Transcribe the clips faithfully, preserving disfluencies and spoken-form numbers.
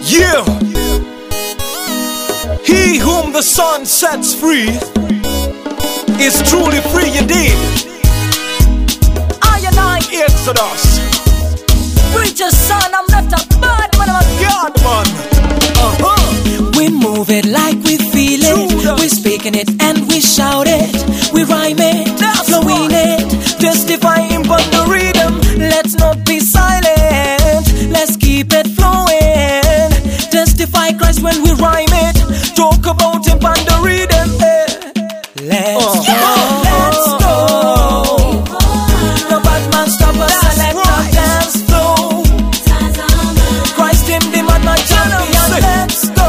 Yeah. He whom the Son sets free is truly free indeed. I and I, Exodus. Preacher's son, I'm not a bad man, I'm a God man. Uh-huh. We move it like we feel it. We speaking it and we shout it. We rhyme it, flowing it, testifying on the rhythm. Let's not be silent. Let's keep it flowing. Testify Christ when we rhyme it. Talk about him on the rhythm. Let's uh, go. Uh, Let's go. No bad man stop us. Select our dance flow. Christ him the man, my champion. Let's go.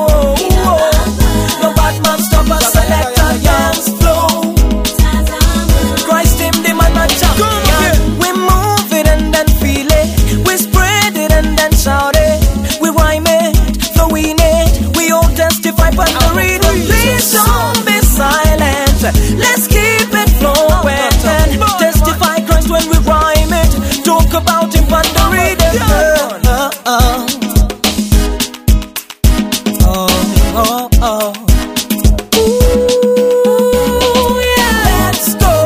No bad man stop us. Select our dance flow. Christ him the man, my champion. We move it and then feel it. We spread it and then shout it. We rhyme it, flowing it. We all testify by the rhythm. Please don't be silent. Let's keep it flowing and testify Christ when we rhyme it. Talk about him on the rhythm. Uh, uh, uh. Oh, oh, oh. Ooh, yeah. Let's go.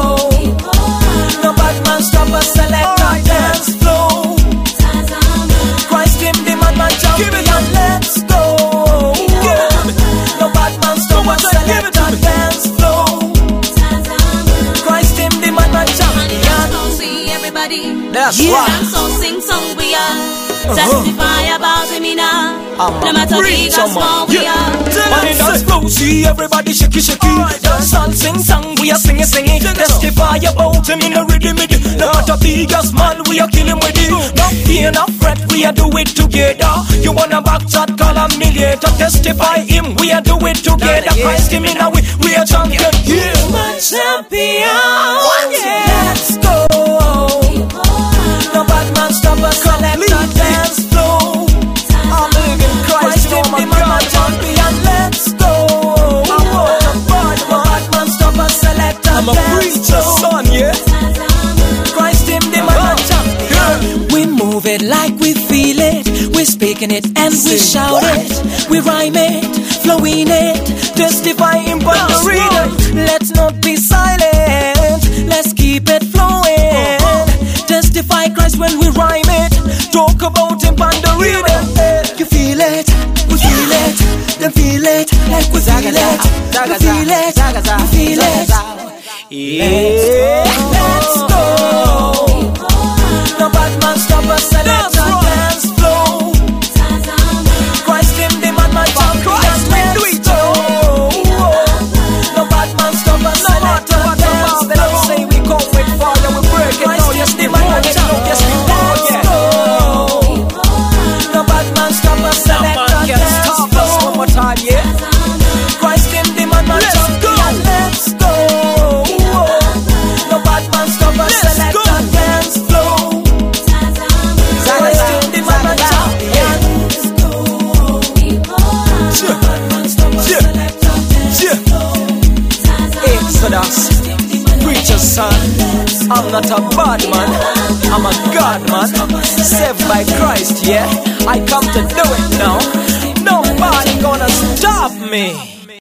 No bad man stop us. Select our dance flow. Christ him the man, my champion. Let's go. No bad man stop us. Select our dance flow. Christ him the man, my champion. See everybody. That's Yeah. right. Dance song, sing song, we are. Testify about him now. No matter big or small, we are. Money dance flow, see everybody shaky shaky. Dance and sing song, we are singing singing. Testify about him in the rhythm. No matter big or small, we are killing with it. No fear, no fret, we are do it together. You wanna back chat, call a me later. Testify him, we are do it together. Christ him in a way, we are champion. Yeah, my champion. Yeah. Let's go. No bad man stop us. Collect our dance flow. I'm living Christ, oh my God. Champion, let's go. Bad man stop us. Select our I'm a preacher's son, yeah. Christ him the man champion. We move it like we feel it. We're speaking it and we shout it. We rhyme it, flowing it, testifying by the rhythm. Let's not be silent. Let's keep it flowing. Testify Christ when we rhyme it. Talk about him on the rhythm. You feel it, we feel it, then feel it like we feel it. We feel it, we feel it. Yeah. Let's go. No bad man stop us. Select our dance flow. Christ him the man, my champion. Let's go. No bad man stop us. Select our dance flow. Say we come with fire, we break it down. Yes, the man, yes, we Let's go. No bad man stop us. Select our dance flow. one more time, yeah. Christ him the man, my champion. Let's go. No bad man stop us. Select our dance flow. Christ him the man, my champion. Exodus, preacher's son. I'm not a bad man, I'm a God man. Saved by Christ, yeah. I come to do it now. Nobody gonna stop me.